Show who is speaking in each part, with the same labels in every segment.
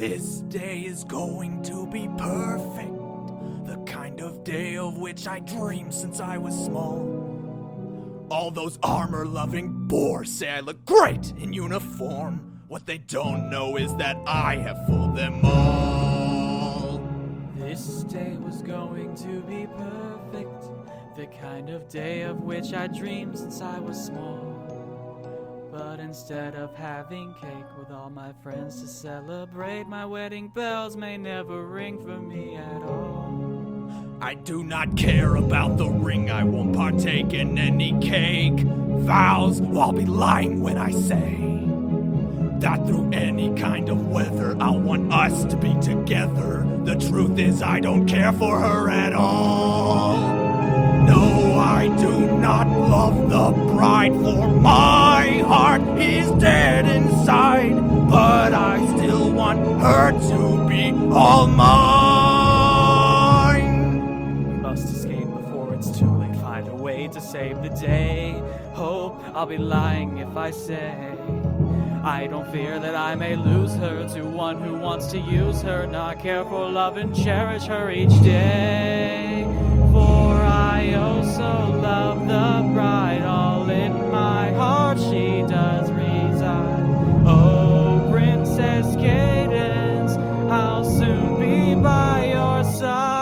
Speaker 1: This day is going to be perfect, the kind of day of which I dreamed since I was small. All those armor-loving boors say I look great in uniform. What they don't know is that I have fooled them all.
Speaker 2: This day was going to be perfect, the kind of day of which I dreamed since I was small. But instead of having cake with all my friends to celebrate, my wedding bells may never ring for me at all.
Speaker 1: I do not care about the ring, I won't partake in any cake. Vows, well, I'll be lying when I say that through any kind of weather I want us to be together. The truth is I don't care for her at all. No, I do not love the bride, for my heart is dead inside. But I still want her to be all mine.
Speaker 2: We must escape before it's too late, find a way to save the day. Hope I'll be lying if I say I don't fear that I may lose her to one who wants to use her, not care for love and cherish her each day. For I also love the bride, all in my heart she does reside. Oh, Princess Cadence, I'll soon be by your side.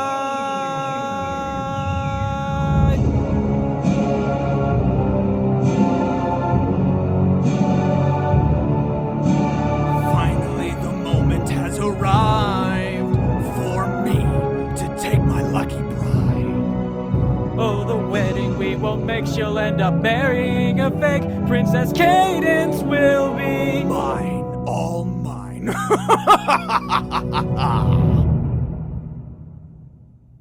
Speaker 1: Finally, the moment has arrived for me to take my lucky bride.
Speaker 2: Oh, the wedding we won't make, she'll end up marrying a fake. Princess Cadence will be
Speaker 1: Mine, all mine.